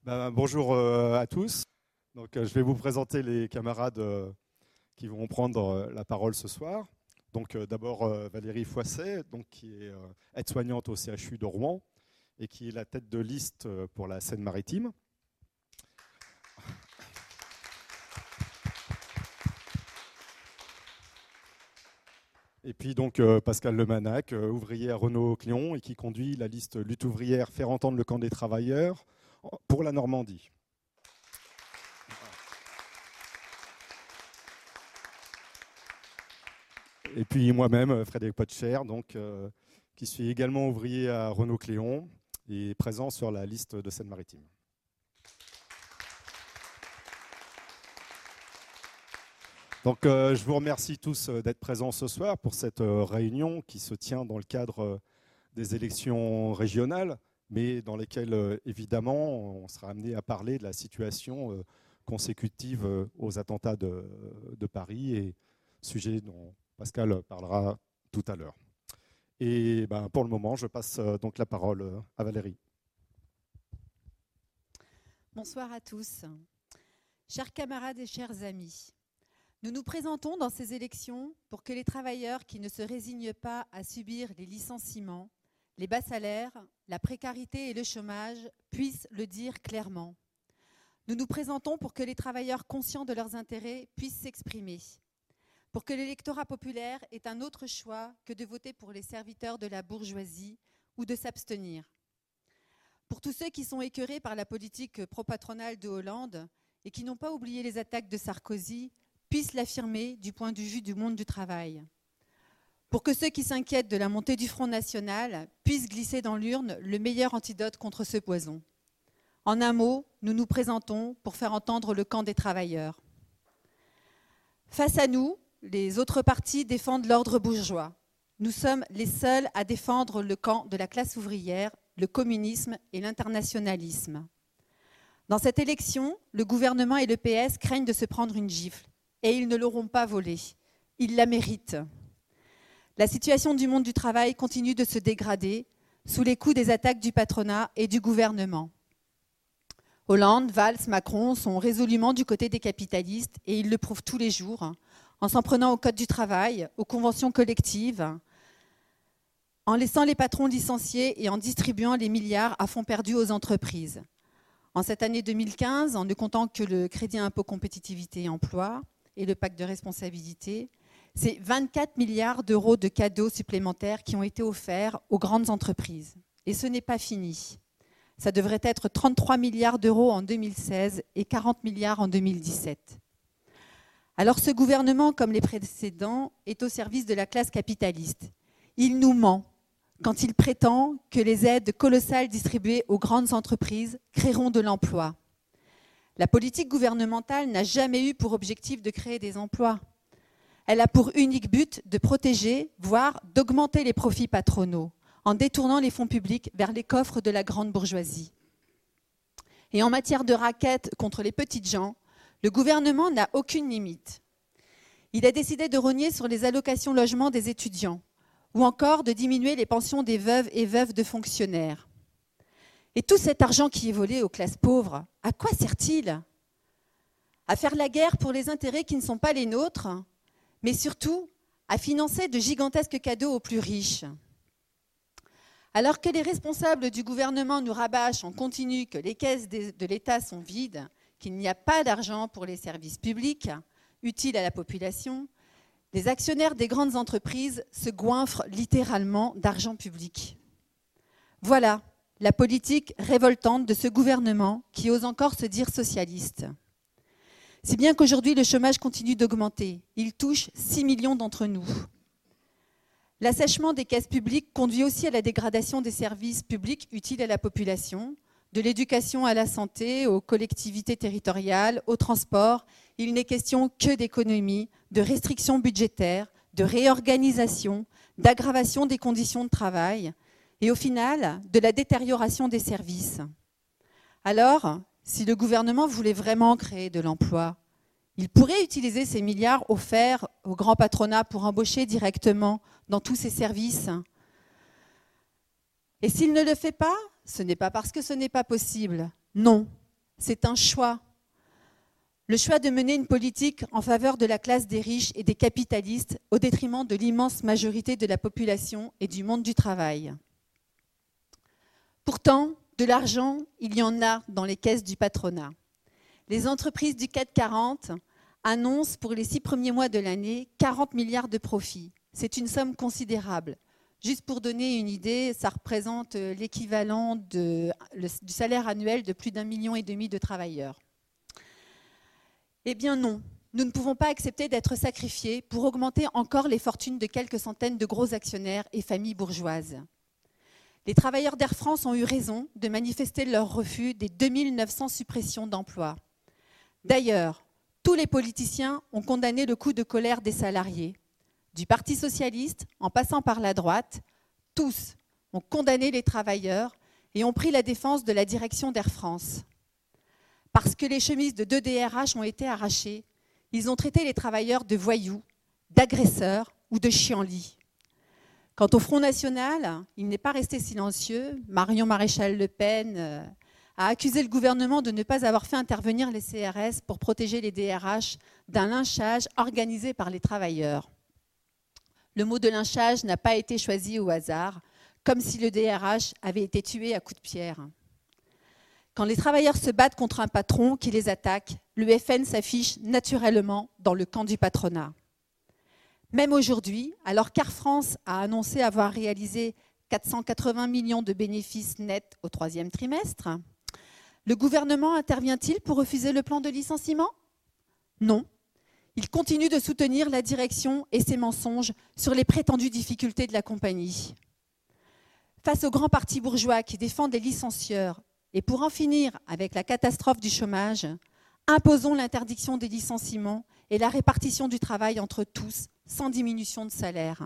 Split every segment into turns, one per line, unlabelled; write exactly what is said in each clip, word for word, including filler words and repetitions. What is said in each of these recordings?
Ben, bonjour euh, à tous. Donc, euh, je vais vous présenter les camarades euh, qui vont prendre euh, la parole ce soir. Donc, euh, d'abord euh, Valérie Foisset, donc, qui est euh, aide-soignante au C H U de Rouen et qui est la tête de liste euh, pour la Seine-Maritime. Et puis donc euh, Pascal Lemanac, euh, ouvrier à Renault-Clion et qui conduit la liste Lutte ouvrière Faire entendre le camp des travailleurs pour la Normandie. Et puis moi-même, Frédéric Potcher, donc, euh, qui suis également ouvrier à Renault-Cléon et présent sur la liste de Seine-Maritime. Donc euh, je vous remercie tous d'être présents ce soir pour cette euh, réunion qui se tient dans le cadre euh, des élections régionales, mais dans lesquelles euh, évidemment on sera amené à parler de la situation euh, consécutive euh, aux attentats de, de Paris, et sujet dont Pascal parlera tout à l'heure. Et ben, pour le moment, je passe donc la parole à Valérie.
Bonsoir à tous. Chers camarades et chers amis, nous nous présentons dans ces élections pour que les travailleurs qui ne se résignent pas à subir les licenciements, les bas salaires, la précarité et le chômage puissent le dire clairement. Nous nous présentons pour que les travailleurs conscients de leurs intérêts puissent s'exprimer, pour que l'électorat populaire ait un autre choix que de voter pour les serviteurs de la bourgeoisie ou de s'abstenir. Pour tous ceux qui sont écœurés par la politique pro-patronale de Hollande et qui n'ont pas oublié les attaques de Sarkozy, puissent l'affirmer du point de vue du monde du travail. Pour que ceux qui s'inquiètent de la montée du Front National puissent glisser dans l'urne le meilleur antidote contre ce poison. En un mot, nous nous présentons pour faire entendre le camp des travailleurs. Face à nous, les autres partis défendent l'ordre bourgeois. Nous sommes les seuls à défendre le camp de la classe ouvrière, le communisme et l'internationalisme. Dans cette élection, le gouvernement et le P S craignent de se prendre une gifle. Et ils ne l'auront pas volée. Ils la méritent. La situation du monde du travail continue de se dégrader sous les coups des attaques du patronat et du gouvernement. Hollande, Valls, Macron sont résolument du côté des capitalistes et ils le prouvent tous les jours en s'en prenant au code du travail, aux conventions collectives, en laissant les patrons licenciés et en distribuant les milliards à fonds perdus aux entreprises. En cette année deux mille quinze, en ne comptant que le crédit impôt compétitivité et emploi et le pacte de responsabilité, c'est vingt-quatre milliards d'euros de cadeaux supplémentaires qui ont été offerts aux grandes entreprises. Et ce n'est pas fini. Ça devrait être trente-trois milliards d'euros en deux mille seize et quarante milliards en deux mille dix-sept. Alors ce gouvernement, comme les précédents, est au service de la classe capitaliste. Il nous ment quand il prétend que les aides colossales distribuées aux grandes entreprises créeront de l'emploi. La politique gouvernementale n'a jamais eu pour objectif de créer des emplois. Elle a pour unique but de protéger, voire d'augmenter les profits patronaux, en détournant les fonds publics vers les coffres de la grande bourgeoisie. Et en matière de raquettes contre les petites gens, le gouvernement n'a aucune limite. Il a décidé de rogner sur les allocations logement des étudiants, ou encore de diminuer les pensions des veuves et veuves de fonctionnaires. Et tout cet argent qui est volé aux classes pauvres, à quoi sert-il ? À faire la guerre pour les intérêts qui ne sont pas les nôtres, mais surtout à financer de gigantesques cadeaux aux plus riches. Alors que les responsables du gouvernement nous rabâchent en continu que les caisses de l'État sont vides, qu'il n'y a pas d'argent pour les services publics utiles à la population, les actionnaires des grandes entreprises se goinfrent littéralement d'argent public. Voilà la politique révoltante de ce gouvernement qui ose encore se dire socialiste. Si bien qu'aujourd'hui, le chômage continue d'augmenter. Il touche six millions d'entre nous. L'assèchement des caisses publiques conduit aussi à la dégradation des services publics utiles à la population, de l'éducation à la santé, aux collectivités territoriales, aux transports. Il n'est question que d'économie, de restrictions budgétaires, de réorganisation, d'aggravation des conditions de travail et au final, de la détérioration des services. Alors, si le gouvernement voulait vraiment créer de l'emploi, il pourrait utiliser ces milliards offerts au grand patronat pour embaucher directement dans tous ces services. Et s'il ne le fait pas, ce n'est pas parce que ce n'est pas possible. Non, c'est un choix. Le choix de mener une politique en faveur de la classe des riches et des capitalistes au détriment de l'immense majorité de la population et du monde du travail. Pourtant, de l'argent, il y en a dans les caisses du patronat. Les entreprises du C A C quarante annoncent pour les six premiers mois de l'année quarante milliards de profits. C'est une somme considérable. Juste pour donner une idée, ça représente l'équivalent de, le, du salaire annuel de plus d'un million et demi de travailleurs. Eh bien non, nous ne pouvons pas accepter d'être sacrifiés pour augmenter encore les fortunes de quelques centaines de gros actionnaires et familles bourgeoises. Les travailleurs d'Air France ont eu raison de manifester leur refus des deux mille neuf cents suppressions d'emplois. D'ailleurs, tous les politiciens ont condamné le coup de colère des salariés. Du Parti socialiste, en passant par la droite, tous ont condamné les travailleurs et ont pris la défense de la direction d'Air France. Parce que les chemises de deux D R H ont été arrachées, ils ont traité les travailleurs de voyous, d'agresseurs ou de chiens-lits. Quant au Front National, il n'est pas resté silencieux. Marion Maréchal Le Pen euh, a accusé le gouvernement de ne pas avoir fait intervenir les C R S pour protéger les D R H d'un lynchage organisé par les travailleurs. Le mot de lynchage n'a pas été choisi au hasard, comme si le D R H avait été tué à coups de pierre. Quand les travailleurs se battent contre un patron qui les attaque, l'U F N s'affiche naturellement dans le camp du patronat. Même aujourd'hui, alors qu'Air France a annoncé avoir réalisé quatre cent quatre-vingts millions de bénéfices nets au troisième trimestre, le gouvernement intervient-il pour refuser le plan de licenciement? Non. Il continue de soutenir la direction et ses mensonges sur les prétendues difficultés de la compagnie. Face aux grands partis bourgeois qui défendent les licencieurs et pour en finir avec la catastrophe du chômage, imposons l'interdiction des licenciements et la répartition du travail entre tous, sans diminution de salaire.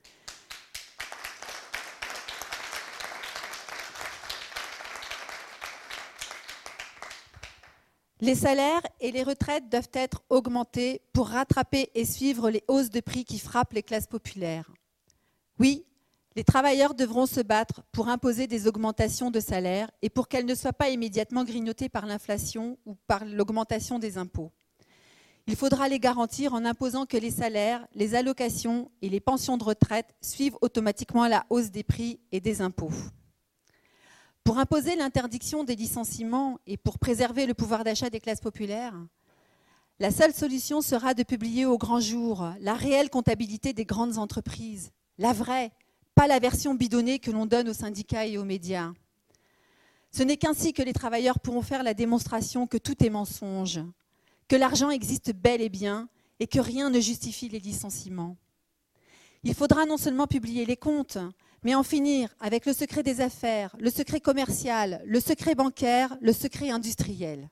Les salaires et les retraites doivent être augmentés pour rattraper et suivre les hausses de prix qui frappent les classes populaires. Oui, les travailleurs devront se battre pour imposer des augmentations de salaire et pour qu'elles ne soient pas immédiatement grignotées par l'inflation ou par l'augmentation des impôts. Il faudra les garantir en imposant que les salaires, les allocations et les pensions de retraite suivent automatiquement la hausse des prix et des impôts. Pour imposer l'interdiction des licenciements et pour préserver le pouvoir d'achat des classes populaires, la seule solution sera de publier au grand jour la réelle comptabilité des grandes entreprises, la vraie, pas la version bidonnée que l'on donne aux syndicats et aux médias. Ce n'est qu'ainsi que les travailleurs pourront faire la démonstration que tout est mensonge, que l'argent existe bel et bien et que rien ne justifie les licenciements. Il faudra non seulement publier les comptes, mais en finir avec le secret des affaires, le secret commercial, le secret bancaire, le secret industriel.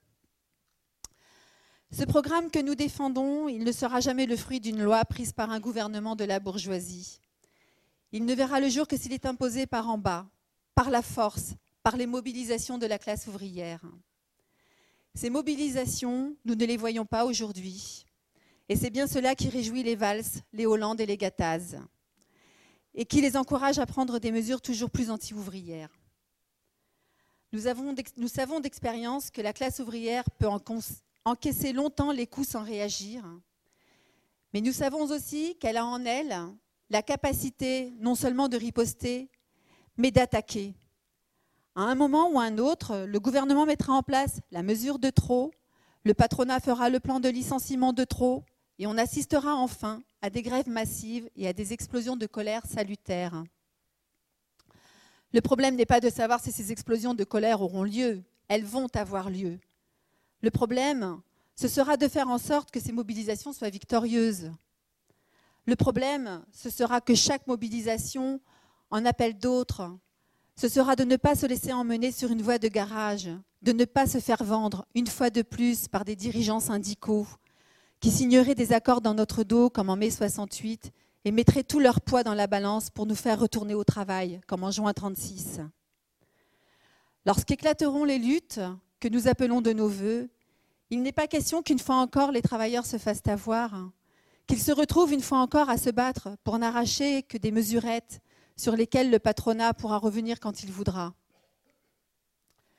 Ce programme que nous défendons, il ne sera jamais le fruit d'une loi prise par un gouvernement de la bourgeoisie. Il ne verra le jour que s'il est imposé par en bas, par la force, par les mobilisations de la classe ouvrière. Ces mobilisations, nous ne les voyons pas aujourd'hui. Et c'est bien cela qui réjouit les Valls, les Hollande et les Gattaz, et qui les encourage à prendre des mesures toujours plus anti-ouvrières. Nous, avons, nous savons d'expérience que la classe ouvrière peut en encaisser longtemps les coups sans réagir, mais nous savons aussi qu'elle a en elle la capacité non seulement de riposter, mais d'attaquer. À un moment ou à un autre, le gouvernement mettra en place la mesure de trop, le patronat fera le plan de licenciement de trop, et on assistera enfin à des grèves massives et à des explosions de colère salutaires. Le problème n'est pas de savoir si ces explosions de colère auront lieu, elles vont avoir lieu. Le problème, ce sera de faire en sorte que ces mobilisations soient victorieuses. Le problème, ce sera que chaque mobilisation en appelle d'autres. Ce sera de ne pas se laisser emmener sur une voie de garage, de ne pas se faire vendre une fois de plus par des dirigeants syndicaux qui signeraient des accords dans notre dos comme en mai soixante-huit et mettraient tout leur poids dans la balance pour nous faire retourner au travail comme en juin trente-six. Lorsqu'éclateront les luttes que nous appelons de nos vœux, il n'est pas question qu'une fois encore les travailleurs se fassent avoir, qu'ils se retrouvent une fois encore à se battre pour n'arracher que des mesurettes sur lesquelles le patronat pourra revenir quand il voudra.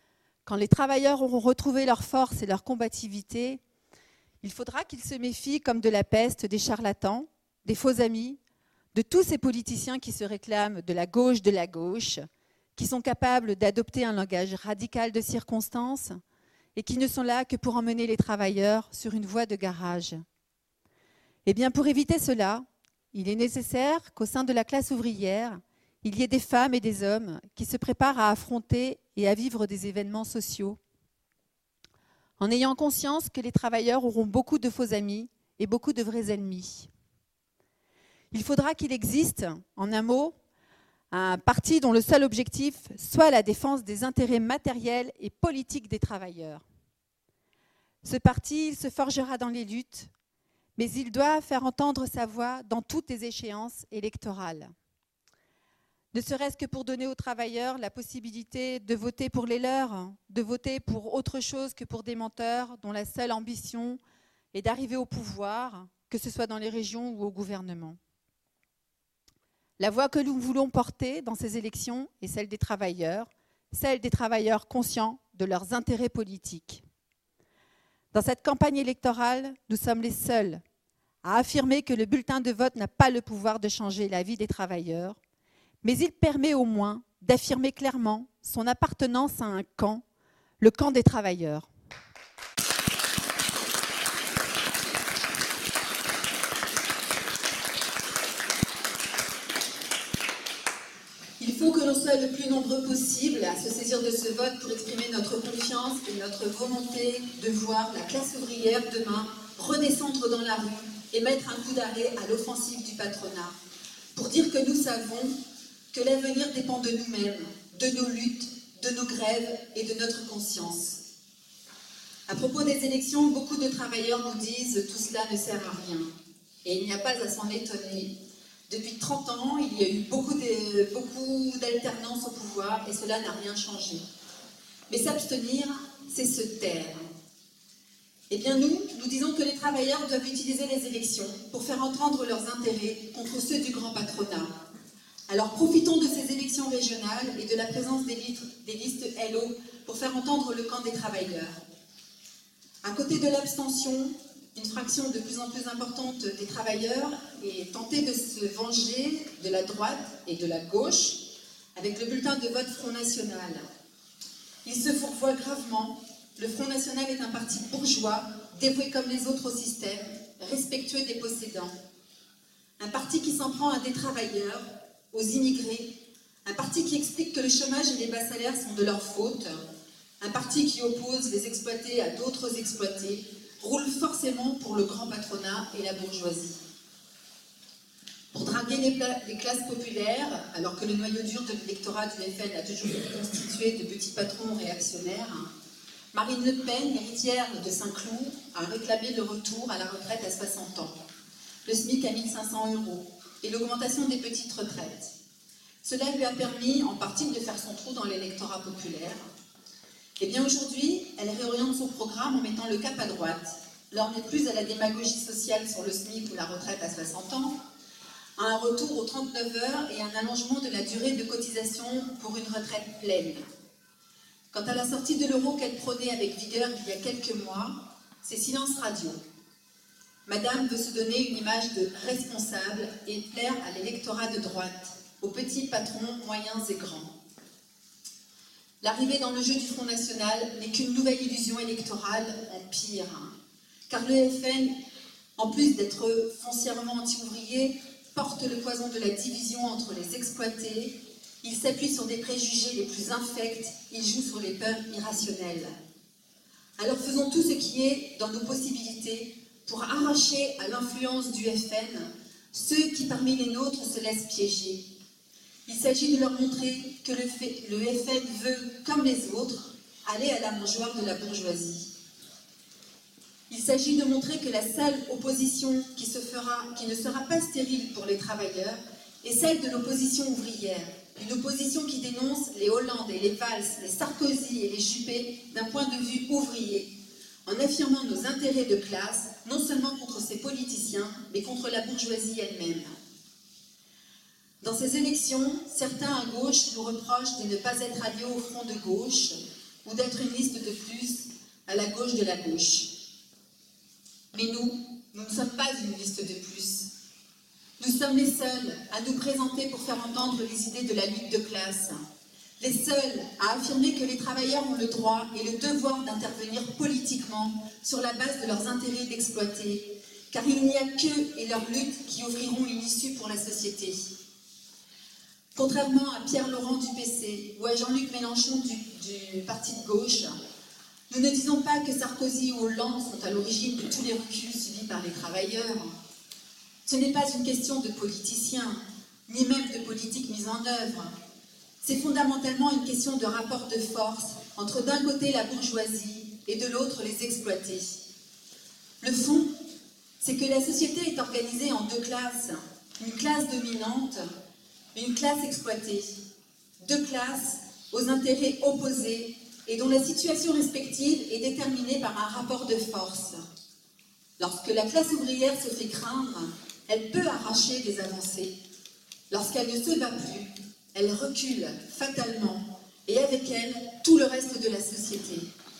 quand les travailleurs auront retrouvé leur force et leur combativité, il faudra qu'ils se méfient comme de la peste des charlatans, des faux amis, de tous ces politiciens qui se réclament de la gauche de la gauche, qui sont capables d'adopter un langage radical de circonstances et qui ne sont là que pour emmener les travailleurs sur une voie de garage. Eh bien, pour éviter cela, il est nécessaire qu'au sein de la classe ouvrière, il y ait des femmes et des hommes qui se préparent à affronter et à vivre des événements sociaux, en ayant conscience que les travailleurs auront beaucoup de faux amis et beaucoup de vrais ennemis. Il faudra qu'il existe, en un mot, un parti dont le seul objectif soit la défense des intérêts matériels et politiques des travailleurs. Ce parti, il se forgera dans les luttes, mais il doit faire entendre sa voix dans toutes les échéances électorales. Ne serait-ce que pour donner aux travailleurs la possibilité de voter pour les leurs, de voter pour autre chose que pour des menteurs dont la seule ambition est d'arriver au pouvoir, que ce soit dans les régions ou au gouvernement. La voix que nous voulons porter dans ces élections est celle des travailleurs, celle des travailleurs conscients de leurs intérêts politiques. Dans cette campagne électorale, nous sommes les seuls à affirmer que le bulletin de vote n'a pas le pouvoir de changer la vie des travailleurs, mais il permet au moins d'affirmer clairement son appartenance à un camp, le camp des travailleurs. Il faut que l'on soit le plus nombreux possible à se saisir de ce vote pour exprimer notre confiance et notre volonté de voir la classe ouvrière demain redescendre dans la rue et mettre un coup d'arrêt à l'offensive du patronat. Pour dire que nous savons que l'avenir dépend de nous-mêmes, de nos luttes, de nos grèves et de notre conscience. À propos des élections, beaucoup de travailleurs nous disent « tout cela ne sert à rien ». Et il n'y a pas à s'en étonner. Depuis trente ans, il y a eu beaucoup de, beaucoup d'alternance au pouvoir et cela n'a rien changé. Mais s'abstenir, c'est se taire. Eh bien nous, nous disons que les travailleurs doivent utiliser les élections pour faire entendre leurs intérêts contre ceux du grand patronat. Alors profitons de ces élections régionales et de la présence des, litres, des listes L O pour faire entendre le camp des travailleurs. À côté de l'abstention, une fraction de plus en plus importante des travailleurs est tentée de se venger de la droite et de la gauche avec le bulletin de vote Front National. Il se fourvoie gravement. Le Front National est un parti bourgeois, dévoué comme les autres au système, respectueux des possédants. Un parti qui s'en prend à des travailleurs, aux immigrés, un parti qui explique que le chômage et les bas salaires sont de leur faute, un parti qui oppose les exploités à d'autres exploités, roule forcément pour le grand patronat et la bourgeoisie. Pour draguer les, les classes populaires, alors que le noyau dur de l'électorat du F N a toujours été constitué de petits patrons réactionnaires, Marine Le Pen, héritière de Saint-Cloud, a réclamé le retour à la retraite à soixante ans, le SMIC à mille cinq cents euros et l'augmentation des petites retraites. Cela lui a permis en partie de faire son trou dans l'électorat populaire. Et bien aujourd'hui, elle réoriente son programme en mettant le cap à droite. Là, on n'est plus à la démagogie sociale sur le SMIC ou la retraite à soixante ans, à un retour aux trente-neuf heures et un allongement de la durée de cotisation pour une retraite pleine. Quant à la sortie de l'euro qu'elle prônait avec vigueur il y a quelques mois, c'est silence radio. Madame veut se donner une image de responsable et plaire à l'électorat de droite, aux petits patrons moyens et grands. L'arrivée dans le jeu du Front National n'est qu'une nouvelle illusion électorale en pire. Car le F N, en plus d'être foncièrement anti-ouvrier, porte le poison de la division entre les exploités. Il s'appuie sur des préjugés les plus infects, il joue sur les peurs irrationnelles. Alors faisons tout ce qui est dans nos possibilités pour arracher à l'influence du F N ceux qui parmi les nôtres se laissent piéger. Il s'agit de leur montrer que le, fait, le F N veut, comme les autres, aller à la mangeoire de la bourgeoisie. Il s'agit de montrer que la seule opposition qui, se fera, qui ne sera pas stérile pour les travailleurs est celle de l'opposition ouvrière. Une opposition qui dénonce les Hollande et les Valls, les Sarkozy et les Juppé d'un point de vue ouvrier, en affirmant nos intérêts de classe, non seulement contre ces politiciens, mais contre la bourgeoisie elle-même. Dans ces élections, certains à gauche nous reprochent de ne pas être alliés au front de gauche, ou d'être une liste de plus à la gauche de la gauche. Mais nous, nous ne sommes pas une liste de plus. Nous sommes les seuls à nous présenter pour faire entendre les idées de la lutte de classe. Les seuls à affirmer que les travailleurs ont le droit et le devoir d'intervenir politiquement sur la base de leurs intérêts d'exploiter, car il n'y a qu'eux et leur lutte qui offriront une issue pour la société. Contrairement à Pierre Laurent du P C ou à Jean-Luc Mélenchon du, du parti de gauche, nous ne disons pas que Sarkozy ou Hollande sont à l'origine de tous les reculs subis par les travailleurs. Ce n'est pas une question de politiciens, ni même de politique mise en œuvre. C'est fondamentalement une question de rapport de force entre d'un côté la bourgeoisie et de l'autre les exploités. Le fond, c'est que la société est organisée en deux classes, une classe dominante, une classe exploitée. Deux classes aux intérêts opposés et dont la situation respective est déterminée par un rapport de force. Lorsque la classe ouvrière se fait craindre, elle peut arracher des avancées. Lorsqu'elle ne se bat plus, elle recule fatalement et avec elle tout le reste de la société.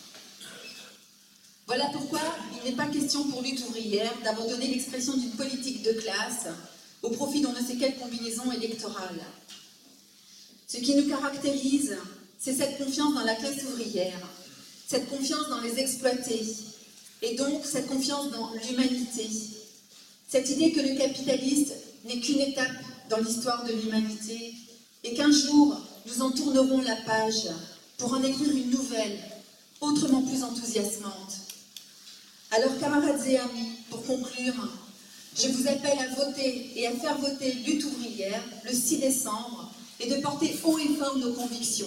Voilà pourquoi il n'est pas question pour lutte ouvrière d'abandonner l'expression d'une politique de classe au profit d'on ne sait quelle combinaison électorale. Ce qui nous caractérise, c'est cette confiance dans la classe ouvrière, cette confiance dans les exploités, et donc cette confiance dans l'humanité. Cette idée que le capitaliste n'est qu'une étape dans l'histoire de l'humanité, et qu'un jour, nous en tournerons la page pour en écrire une nouvelle, autrement plus enthousiasmante. Alors, camarades et amis, pour conclure, je vous appelle à voter et à faire voter Lutte ouvrière le six décembre et de porter haut et fort nos convictions.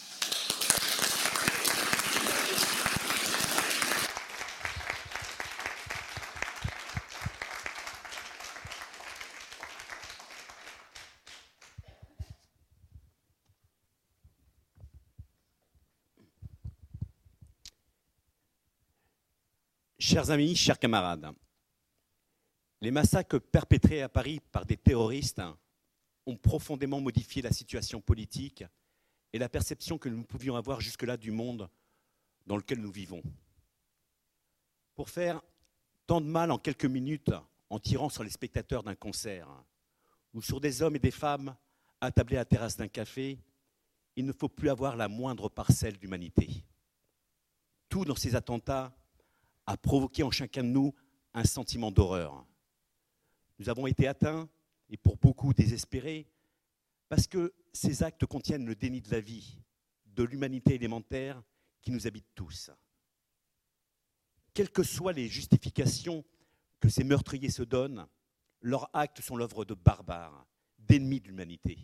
Chers amis, chers camarades, les massacres perpétrés à Paris par des terroristes ont profondément modifié la situation politique et la perception que nous pouvions avoir jusque-là du monde dans lequel nous vivons. Pour faire tant de mal en quelques minutes en tirant sur les spectateurs d'un concert ou sur des hommes et des femmes attablés à la terrasse d'un café, il ne faut plus avoir la moindre parcelle d'humanité. Tout dans ces attentats a provoqué en chacun de nous un sentiment d'horreur. Nous avons été atteints, et pour beaucoup désespérés, parce que ces actes contiennent le déni de la vie, de l'humanité élémentaire qui nous habite tous. Quelles que soient les justifications que ces meurtriers se donnent, leurs actes sont l'œuvre de barbares, d'ennemis de l'humanité.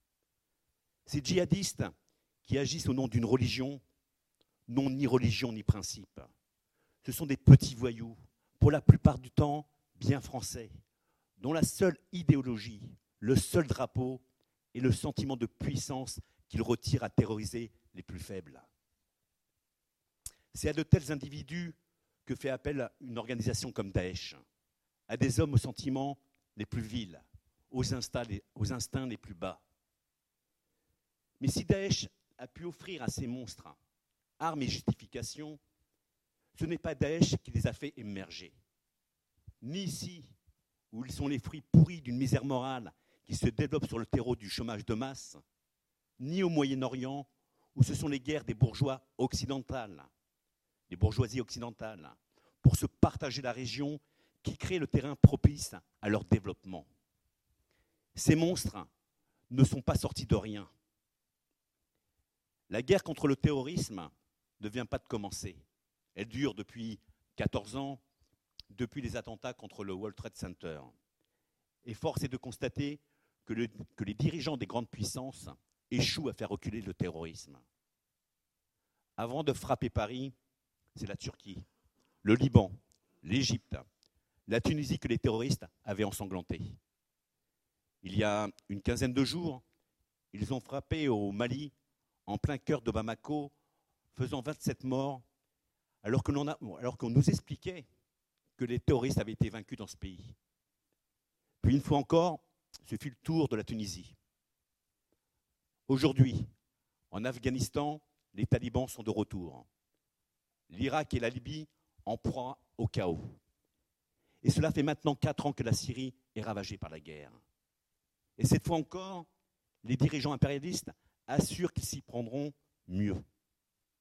Ces djihadistes qui agissent au nom d'une religion n'ont ni religion ni principe. Ce sont des petits voyous, pour la plupart du temps bien français, dont la seule idéologie, le seul drapeau est le sentiment de puissance qu'ils retirent à terroriser les plus faibles. C'est à de tels individus que fait appel une organisation comme Daesh, à des hommes aux sentiments les plus vils, aux instincts les, aux instincts les plus bas. Mais si Daesh a pu offrir à ces monstres armes et justifications, ce n'est pas Daesh qui les a fait émerger. Ni ici, où ils sont les fruits pourris d'une misère morale qui se développe sur le terreau du chômage de masse, ni au Moyen-Orient, où ce sont les guerres des bourgeois occidentales, des bourgeoisies occidentales, pour se partager la région qui crée le terrain propice à leur développement. Ces monstres ne sont pas sortis de rien. La guerre contre le terrorisme ne vient pas de commencer. Elle dure depuis quatorze ans, depuis les attentats contre le World Trade Center. Et force est de constater que, le, que les dirigeants des grandes puissances échouent à faire reculer le terrorisme. Avant de frapper Paris, c'est la Turquie, le Liban, l'Égypte, la Tunisie que les terroristes avaient ensanglantés. Il y a une quinzaine de jours, ils ont frappé au Mali, en plein cœur de Bamako, faisant vingt-sept morts, alors que l'on a, alors qu'on nous expliquait que les terroristes avaient été vaincus dans ce pays. Puis une fois encore, ce fut le tour de la Tunisie. Aujourd'hui, en Afghanistan, les talibans sont de retour. L'Irak et la Libye en proie au chaos. Et cela fait maintenant quatre ans que la Syrie est ravagée par la guerre. Et cette fois encore, les dirigeants impérialistes assurent qu'ils s'y prendront mieux. Comment ?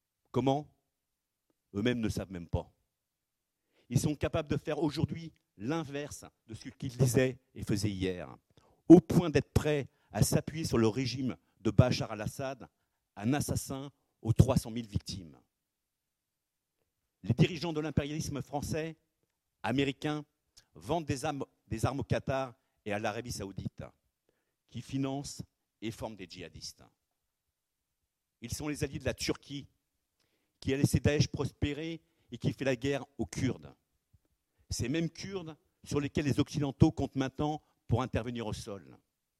Eux-mêmes ne savent même pas. Ils sont capables de faire aujourd'hui l'inverse de ce qu'ils disaient et faisaient hier, au point d'être prêts à s'appuyer sur le régime de Bachar al-Assad, un assassin aux trois cent mille victimes. Les dirigeants de l'impérialisme français, américains, vendent des armes, des armes au Qatar et à l'Arabie saoudite, qui financent et forment des djihadistes. Ils sont les alliés de la Turquie, qui a laissé Daesh prospérer et qui fait la guerre aux Kurdes. Ces mêmes Kurdes sur lesquels les Occidentaux comptent maintenant pour intervenir au sol.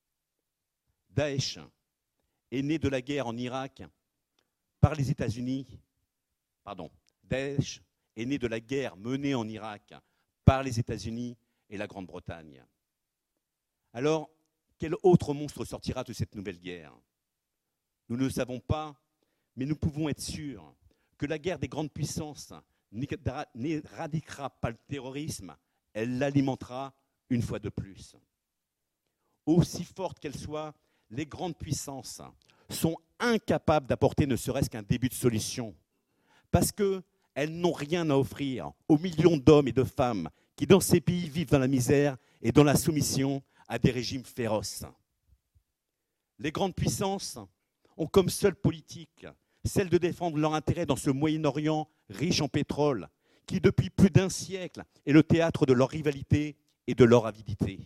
Daesh est né de la guerre en Irak par les États-Unis. Pardon, Daesh est né de la guerre menée en Irak par les États-Unis et la Grande-Bretagne. Alors, quel autre monstre sortira de cette nouvelle guerre ? Nous ne le savons pas, mais nous pouvons être sûrs que la guerre des grandes puissances n'éradiquera pas le terrorisme, elle l'alimentera une fois de plus. Aussi fortes qu'elles soient, les grandes puissances sont incapables d'apporter ne serait-ce qu'un début de solution, parce qu'elles n'ont rien à offrir aux millions d'hommes et de femmes qui, dans ces pays, vivent dans la misère et dans la soumission à des régimes féroces. Les grandes puissances ont comme seule politique celle de défendre leur intérêt dans ce Moyen-Orient riche en pétrole, qui depuis plus d'un siècle est le théâtre de leur rivalité et de leur avidité.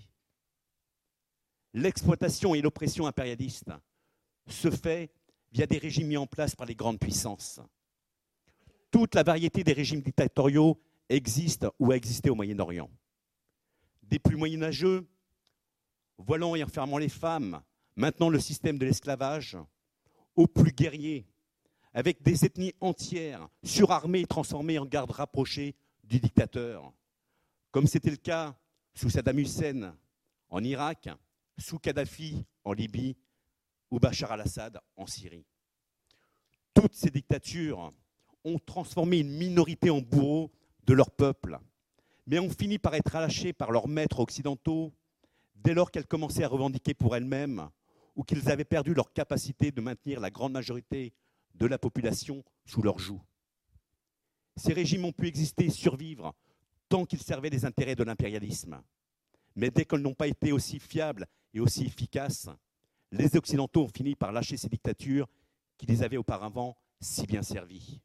L'exploitation et l'oppression impérialiste se fait via des régimes mis en place par les grandes puissances. Toute la variété des régimes dictatoriaux existe ou a existé au Moyen-Orient. Des plus moyenâgeux, voilant et enfermant les femmes, maintenant le système de l'esclavage, aux plus guerriers, avec des ethnies entières, surarmées et transformées en gardes rapprochés du dictateur, comme c'était le cas sous Saddam Hussein en Irak, sous Kadhafi en Libye ou Bachar al-Assad en Syrie. Toutes ces dictatures ont transformé une minorité en bourreaux de leur peuple, mais ont fini par être relâchées par leurs maîtres occidentaux dès lors qu'elles commençaient à revendiquer pour elles-mêmes ou qu'ils avaient perdu leur capacité de maintenir la grande majorité de la population sous leur joug. Ces régimes ont pu exister et survivre tant qu'ils servaient les intérêts de l'impérialisme. Mais dès qu'elles n'ont pas été aussi fiables et aussi efficaces, les Occidentaux ont fini par lâcher ces dictatures qui les avaient auparavant si bien servis.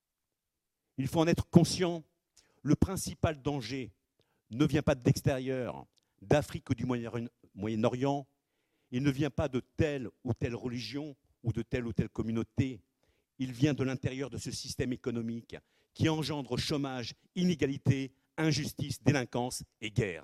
Il faut en être conscient, le principal danger ne vient pas de l'extérieur, d'Afrique ou du Moyen-Orient, il ne vient pas de telle ou telle religion ou de telle ou telle communauté, il vient de l'intérieur de ce système économique qui engendre chômage, inégalité, injustice, délinquance et guerre.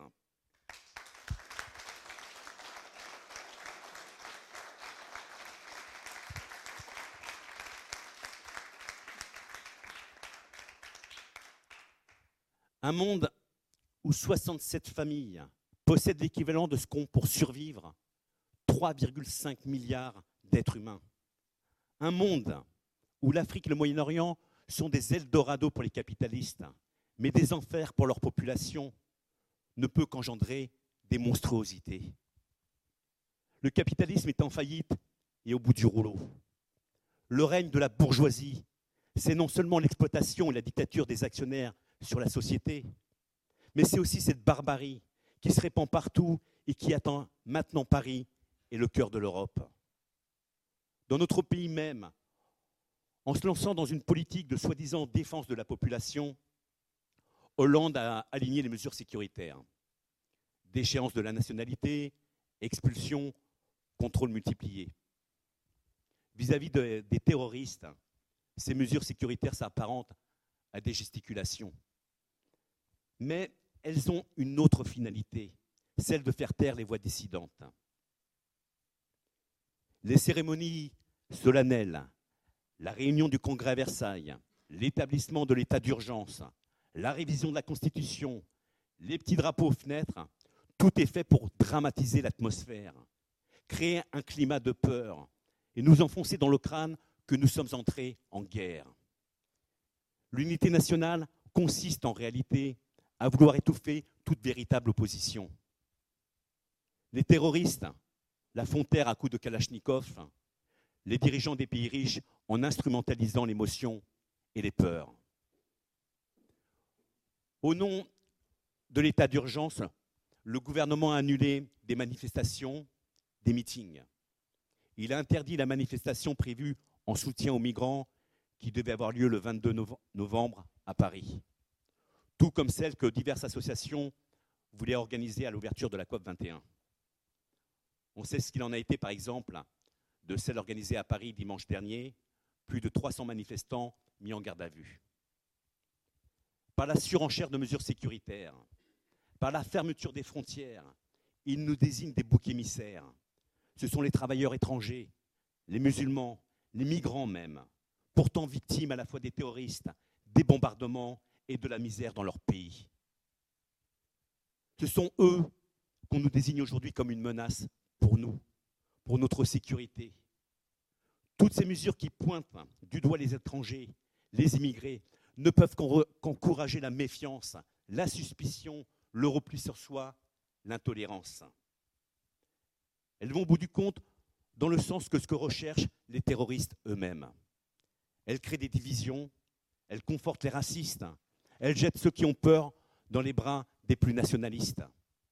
Un monde où soixante-sept familles possèdent l'équivalent de ce qu'ont pour survivre trois virgule cinq milliards d'êtres humains. Un monde où l'Afrique et le Moyen-Orient sont des Eldorado pour les capitalistes, mais des enfers pour leur population, ne peut qu'engendrer des monstruosités. Le capitalisme est en faillite et au bout du rouleau. Le règne de la bourgeoisie, c'est non seulement l'exploitation et la dictature des actionnaires sur la société, mais c'est aussi cette barbarie qui se répand partout et qui attend maintenant Paris et le cœur de l'Europe. Dans notre pays même, en se lançant dans une politique de soi-disant défense de la population, Hollande a aligné les mesures sécuritaires. Déchéance de la nationalité, expulsion, contrôle multiplié. Vis-à-vis de, des terroristes, ces mesures sécuritaires s'apparentent à des gesticulations. Mais elles ont une autre finalité, celle de faire taire les voix dissidentes. Les cérémonies solennelles, la réunion du Congrès à Versailles, l'établissement de l'état d'urgence, la révision de la Constitution, les petits drapeaux aux fenêtres, tout est fait pour dramatiser l'atmosphère, créer un climat de peur et nous enfoncer dans le crâne que nous sommes entrés en guerre. L'unité nationale consiste en réalité à vouloir étouffer toute véritable opposition. Les terroristes la font taire à coups de Kalachnikov, les dirigeants des pays riches en instrumentalisant l'émotion et les peurs. Au nom de l'état d'urgence, le gouvernement a annulé des manifestations, des meetings. Il a interdit la manifestation prévue en soutien aux migrants qui devait avoir lieu le vingt-deux novembre à Paris, tout comme celle que diverses associations voulaient organiser à l'ouverture de la COP vingt et un. On sait ce qu'il en a été, par exemple, de celle organisée à Paris dimanche dernier, plus de trois cents manifestants mis en garde à vue. Par la surenchère de mesures sécuritaires, par la fermeture des frontières, ils nous désignent des boucs émissaires. Ce sont les travailleurs étrangers, les musulmans, les migrants même, pourtant victimes à la fois des terroristes, des bombardements et de la misère dans leur pays. Ce sont eux qu'on nous désigne aujourd'hui comme une menace pour nous, pour notre sécurité. Toutes ces mesures qui pointent du doigt les étrangers, les immigrés, ne peuvent qu'encourager la méfiance, la suspicion, le repli sur soi, l'intolérance. Elles vont au bout du compte dans le sens que ce que recherchent les terroristes eux-mêmes. Elles créent des divisions, elles confortent les racistes, elles jettent ceux qui ont peur dans les bras des plus nationalistes.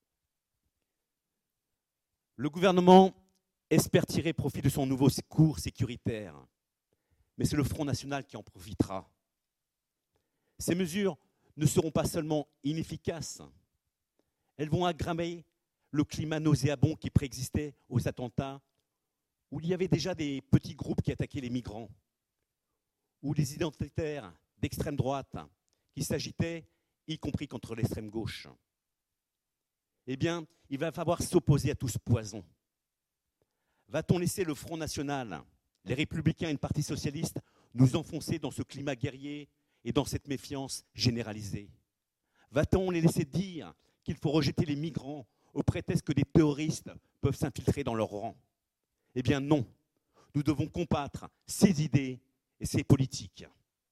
Le gouvernement espère tirer profit de son nouveau cours sécuritaire, mais c'est le Front National qui en profitera. Ces mesures ne seront pas seulement inefficaces, elles vont aggraver le climat nauséabond qui préexistait aux attentats, où il y avait déjà des petits groupes qui attaquaient les migrants, où les identitaires d'extrême droite qui s'agitaient, y compris contre l'extrême gauche. Eh bien, il va falloir s'opposer à tout ce poison. Va-t-on laisser le Front National, les Républicains et le Parti Socialiste nous enfoncer dans ce climat guerrier et dans cette méfiance généralisée? Va-t-on les laisser dire qu'il faut rejeter les migrants au prétexte que des terroristes peuvent s'infiltrer dans leurs rangs? Eh bien non, nous devons combattre ces idées et ces politiques.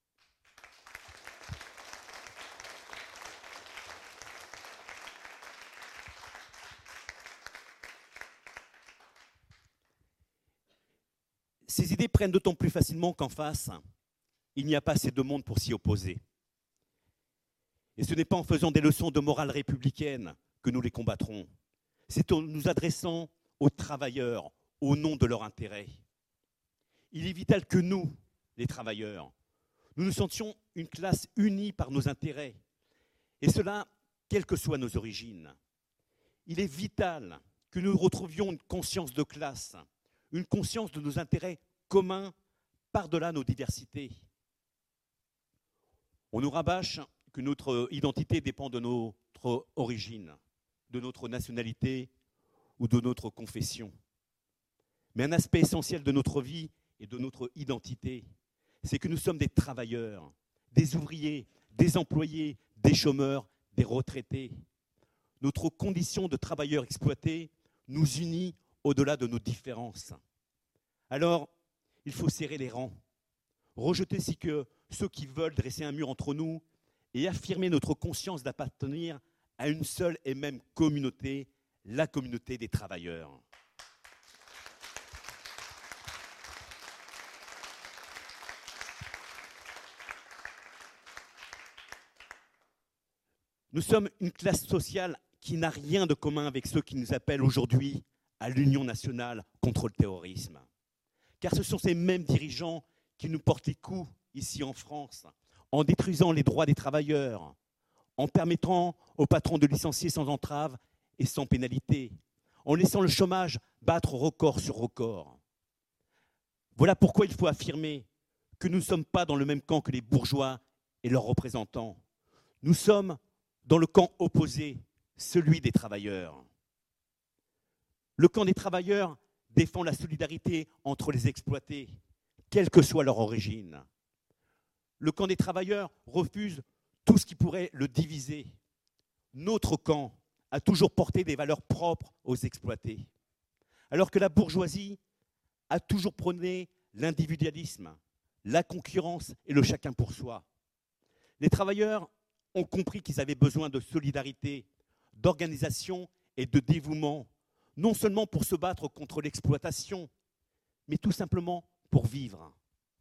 Ces idées prennent d'autant plus facilement qu'en face, il n'y a pas assez de monde pour s'y opposer. Et ce n'est pas en faisant des leçons de morale républicaine que nous les combattrons. C'est en nous adressant aux travailleurs au nom de leur intérêt. Il est vital que nous, les travailleurs, nous nous sentions une classe unie par nos intérêts, et cela, quelles que soient nos origines. Il est vital que nous retrouvions une conscience de classe, une conscience de nos intérêts communs par-delà nos diversités. On nous rabâche que notre identité dépend de notre origine, de notre nationalité ou de notre confession. Mais un aspect essentiel de notre vie et de notre identité, c'est que nous sommes des travailleurs, des ouvriers, des employés, des chômeurs, des retraités. Notre condition de travailleurs exploités nous unit au-delà de nos différences. Alors, il faut serrer les rangs, rejeter si que ceux qui veulent dresser un mur entre nous et affirmer notre conscience d'appartenir à une seule et même communauté, la communauté des travailleurs. Nous sommes une classe sociale qui n'a rien de commun avec ceux qui nous appellent aujourd'hui à l'Union nationale contre le terrorisme. Car ce sont ces mêmes dirigeants qui nous portent les coups ici en France, en détruisant les droits des travailleurs, en permettant aux patrons de licencier sans entrave et sans pénalité, en laissant le chômage battre record sur record. Voilà pourquoi il faut affirmer que nous ne sommes pas dans le même camp que les bourgeois et leurs représentants. Nous sommes dans le camp opposé, celui des travailleurs. Le camp des travailleurs défend la solidarité entre les exploités, quelle que soit leur origine. Le camp des travailleurs refuse tout ce qui pourrait le diviser. Notre camp a toujours porté des valeurs propres aux exploités, alors que la bourgeoisie a toujours prôné l'individualisme, la concurrence et le chacun pour soi. Les travailleurs ont compris qu'ils avaient besoin de solidarité, d'organisation et de dévouement, non seulement pour se battre contre l'exploitation, mais tout simplement pour vivre.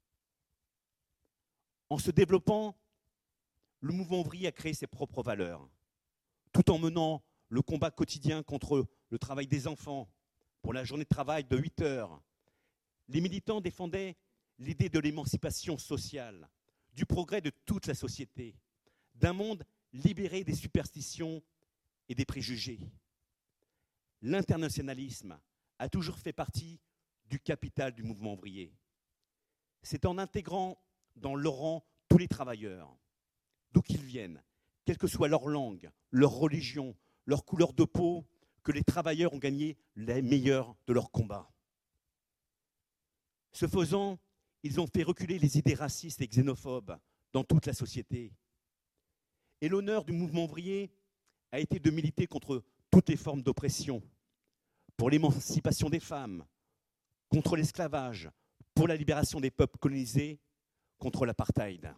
En se développant, le mouvement ouvrier a créé ses propres valeurs, tout en menant le combat quotidien contre le travail des enfants, pour la journée de travail de huit heures. Les militants défendaient l'idée de l'émancipation sociale, du progrès de toute la société, d'un monde libéré des superstitions et des préjugés. L'internationalisme a toujours fait partie du capital du mouvement ouvrier. C'est en intégrant dans leur rang tous les travailleurs, d'où qu'ils viennent, quelle que soit leur langue, leur religion, leur couleur de peau, que les travailleurs ont gagné les meilleurs de leur combat. Ce faisant, ils ont fait reculer les idées racistes et xénophobes dans toute la société. Et l'honneur du mouvement ouvrier a été de militer contre toutes les formes d'oppression, pour l'émancipation des femmes, contre l'esclavage, pour la libération des peuples colonisés, contre l'apartheid.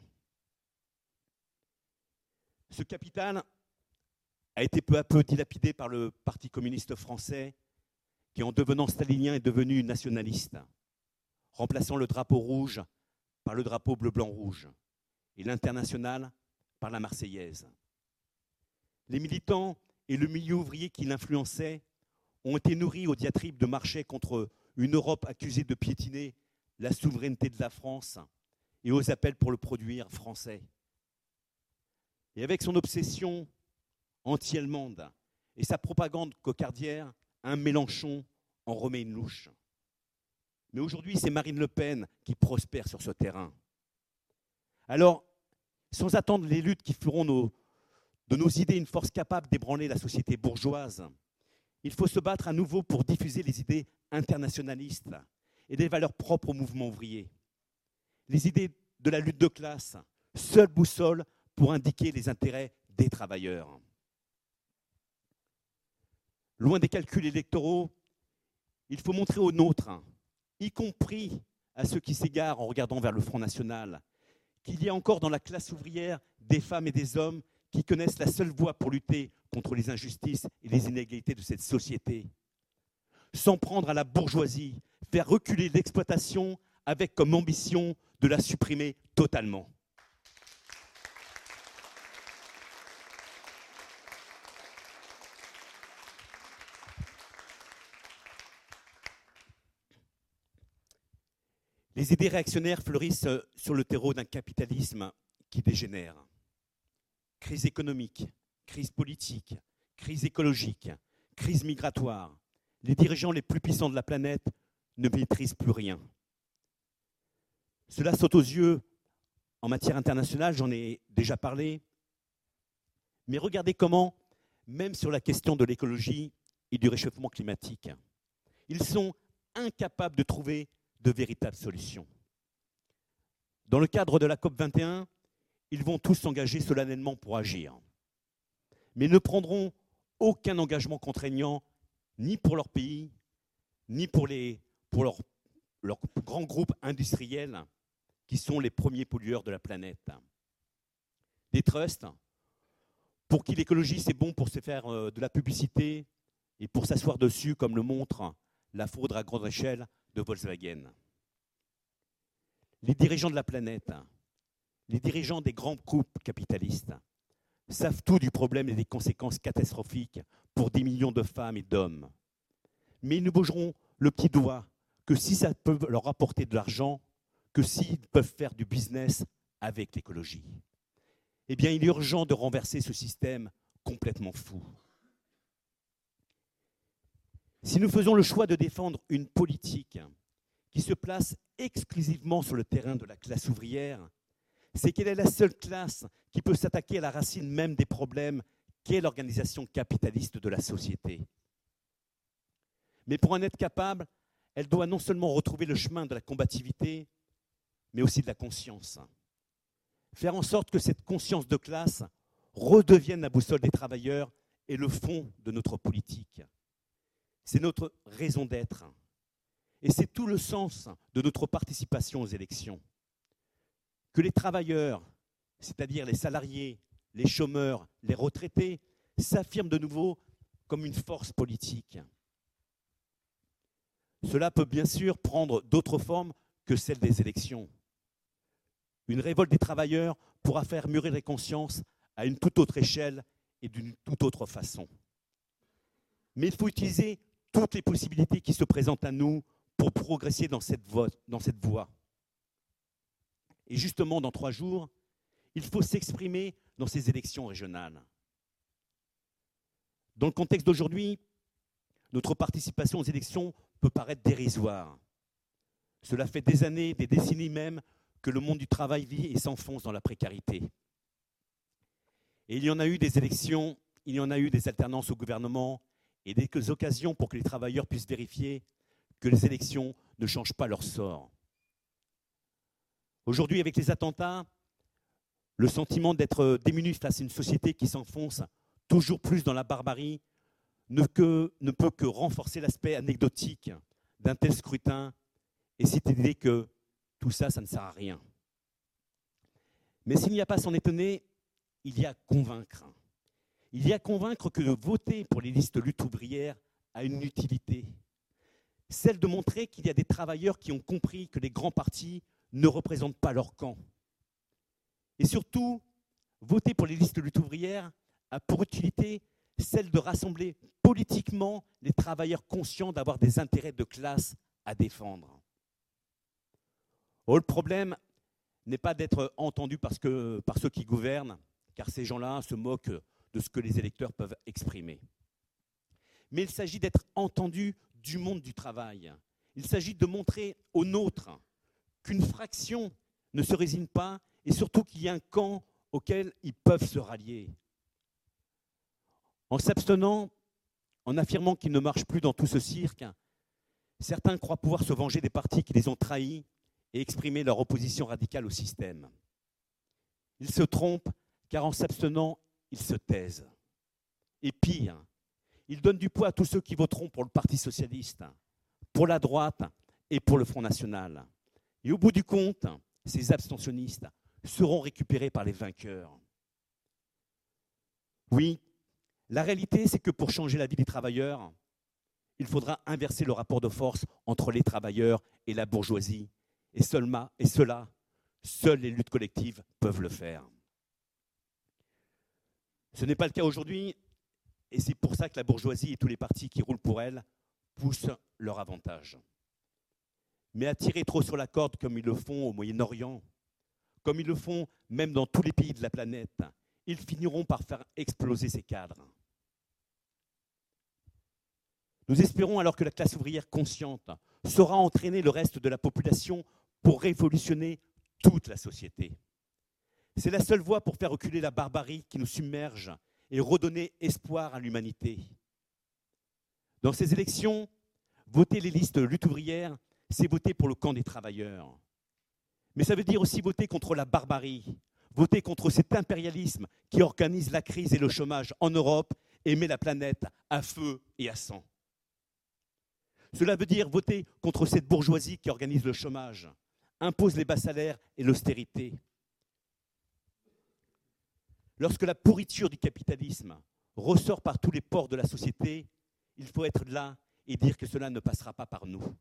Ce capital a été peu à peu dilapidé par le Parti communiste français, qui en devenant stalinien est devenu nationaliste, remplaçant le drapeau rouge par le drapeau bleu-blanc-rouge et l'international par la Marseillaise. Les militants et le milieu ouvrier qui l'influençaient ont été nourris aux diatribes de Marchais contre une Europe accusée de piétiner la souveraineté de la France et aux appels pour le produire français. Et avec son obsession anti-allemande et sa propagande cocardière, un Mélenchon en remet une louche. Mais aujourd'hui, c'est Marine Le Pen qui prospère sur ce terrain. Alors, sans attendre les luttes qui feront nos, de nos idées une force capable d'ébranler la société bourgeoise, il faut se battre à nouveau pour diffuser les idées internationalistes et les valeurs propres au mouvement ouvrier. Les idées de la lutte de classe, seule boussole pour indiquer les intérêts des travailleurs. Loin des calculs électoraux, il faut montrer aux nôtres, y compris à ceux qui s'égarent en regardant vers le Front National, qu'il y a encore dans la classe ouvrière des femmes et des hommes qui connaissent la seule voie pour lutter contre les injustices et les inégalités de cette société. S'en prendre à la bourgeoisie, faire reculer l'exploitation avec comme ambition de la supprimer totalement. Les idées réactionnaires fleurissent sur le terreau d'un capitalisme qui dégénère. Crise économique, crise politique, crise écologique, crise migratoire. Les dirigeants les plus puissants de la planète ne maîtrisent plus rien. Cela saute aux yeux en matière internationale, j'en ai déjà parlé. Mais regardez comment, même sur la question de l'écologie et du réchauffement climatique, ils sont incapables de trouver de véritables solutions. Dans le cadre de la COP vingt et un, ils vont tous s'engager solennellement pour agir. Mais ils ne prendront aucun engagement contraignant, ni pour leur pays, ni pour, les, pour leurs leur grands groupes industriels qui sont les premiers pollueurs de la planète. Des trusts, pour qui l'écologie c'est bon pour se faire de la publicité et pour s'asseoir dessus, comme le montre la foudre à grande échelle de Volkswagen. Les dirigeants de la planète, les dirigeants des grands groupes capitalistes savent tout du problème et des conséquences catastrophiques pour des millions de femmes et d'hommes. Mais ils ne bougeront le petit doigt que si ça peut leur apporter de l'argent, que s'ils peuvent faire du business avec l'écologie. Eh bien, il est urgent de renverser ce système complètement fou. Si nous faisons le choix de défendre une politique qui se place exclusivement sur le terrain de la classe ouvrière, c'est qu'elle est la seule classe qui peut s'attaquer à la racine même des problèmes qu'est l'organisation capitaliste de la société. Mais pour en être capable, elle doit non seulement retrouver le chemin de la combativité, mais aussi de la conscience. Faire en sorte que cette conscience de classe redevienne la boussole des travailleurs et le fond de notre politique. C'est notre raison d'être. Et c'est tout le sens de notre participation aux élections. Que les travailleurs, c'est-à-dire les salariés, les chômeurs, les retraités, s'affirment de nouveau comme une force politique. Cela peut bien sûr prendre d'autres formes que celles des élections. Une révolte des travailleurs pourra faire mûrir les consciences à une toute autre échelle et d'une toute autre façon. Mais il faut utiliser toutes les possibilités qui se présentent à nous pour progresser dans cette voie. Dans cette voie. Et justement, dans trois jours, il faut s'exprimer dans ces élections régionales. Dans le contexte d'aujourd'hui, notre participation aux élections peut paraître dérisoire. Cela fait des années, des décennies même, que le monde du travail vit et s'enfonce dans la précarité. Et il y en a eu des élections, il y en a eu des alternances au gouvernement et des occasions pour que les travailleurs puissent vérifier que les élections ne changent pas leur sort. Aujourd'hui, avec les attentats, le sentiment d'être démunis face à une société qui s'enfonce toujours plus dans la barbarie ne, que, ne peut que renforcer l'aspect anecdotique d'un tel scrutin et cette idée que tout ça, ça ne sert à rien. Mais s'il n'y a pas à s'en étonner, il y a à convaincre. Il y a à convaincre que de voter pour les listes lutte ouvrière a une utilité. Celle de montrer qu'il y a des travailleurs qui ont compris que les grands partis ne représentent pas leur camp. Et surtout, voter pour les listes lutte ouvrière a pour utilité celle de rassembler politiquement les travailleurs conscients d'avoir des intérêts de classe à défendre. Oh, le problème n'est pas d'être entendu parce que, par ceux qui gouvernent, car ces gens-là se moquent de ce que les électeurs peuvent exprimer. Mais il s'agit d'être entendu du monde du travail. Il s'agit de montrer aux nôtres qu'une fraction ne se résigne pas et surtout qu'il y a un camp auquel ils peuvent se rallier. En s'abstenant, en affirmant qu'ils ne marchent plus dans tout ce cirque, certains croient pouvoir se venger des partis qui les ont trahis et exprimer leur opposition radicale au système. Ils se trompent car en s'abstenant, ils se taisent. Et pire, ils donnent du poids à tous ceux qui voteront pour le Parti socialiste, pour la droite et pour le Front national. Et au bout du compte, ces abstentionnistes seront récupérés par les vainqueurs. Oui, la réalité, c'est que pour changer la vie des travailleurs, il faudra inverser le rapport de force entre les travailleurs et la bourgeoisie. Et, seulement, et cela, seules les luttes collectives peuvent le faire. Ce n'est pas le cas aujourd'hui, et c'est pour ça que la bourgeoisie et tous les partis qui roulent pour elle poussent leur avantage. Mais à tirer trop sur la corde comme ils le font au Moyen-Orient, comme ils le font même dans tous les pays de la planète, ils finiront par faire exploser ces cadres. Nous espérons alors que la classe ouvrière consciente saura entraîner le reste de la population pour révolutionner toute la société. C'est la seule voie pour faire reculer la barbarie qui nous submerge et redonner espoir à l'humanité. Dans ces élections, voter les listes lutte ouvrière, c'est voter pour le camp des travailleurs. Mais ça veut dire aussi voter contre la barbarie, voter contre cet impérialisme qui organise la crise et le chômage en Europe et met la planète à feu et à sang. Cela veut dire voter contre cette bourgeoisie qui organise le chômage, impose les bas salaires et l'austérité. Lorsque la pourriture du capitalisme ressort par tous les pores de la société, il faut être là et dire que cela ne passera pas par nous.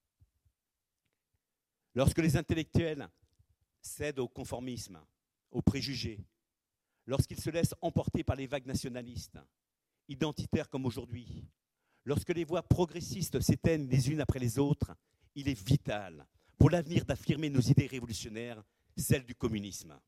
Lorsque les intellectuels cèdent au conformisme, aux préjugés, lorsqu'ils se laissent emporter par les vagues nationalistes, identitaires comme aujourd'hui, lorsque les voix progressistes s'éteignent les unes après les autres, il est vital pour l'avenir d'affirmer nos idées révolutionnaires, celles du communisme.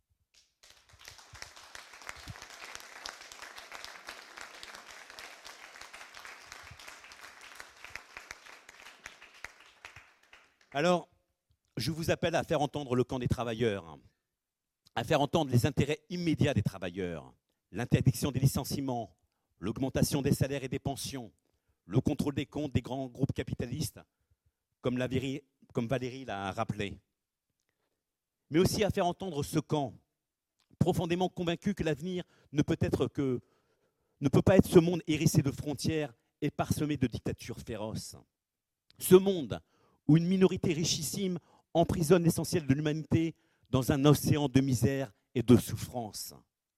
Alors, je vous appelle à faire entendre le camp des travailleurs, à faire entendre les intérêts immédiats des travailleurs, l'interdiction des licenciements, l'augmentation des salaires et des pensions, le contrôle des comptes des grands groupes capitalistes, comme, la Valérie, comme Valérie l'a rappelé. Mais aussi à faire entendre ce camp, profondément convaincu que l'avenir ne peut être que, ne peut pas être ce monde hérissé de frontières et parsemé de dictatures féroces. Ce monde où une minorité richissime emprisonne l'essentiel de l'humanité dans un océan de misère et de souffrance.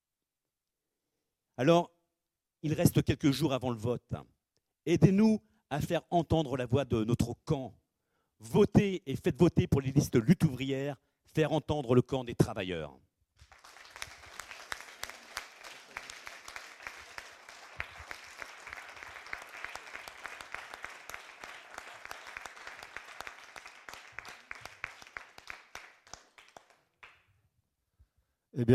Alors, il reste quelques jours avant le vote. Aidez-nous à faire entendre la voix de notre camp. Votez et faites voter pour les listes lutte ouvrière, faire entendre le camp des travailleurs.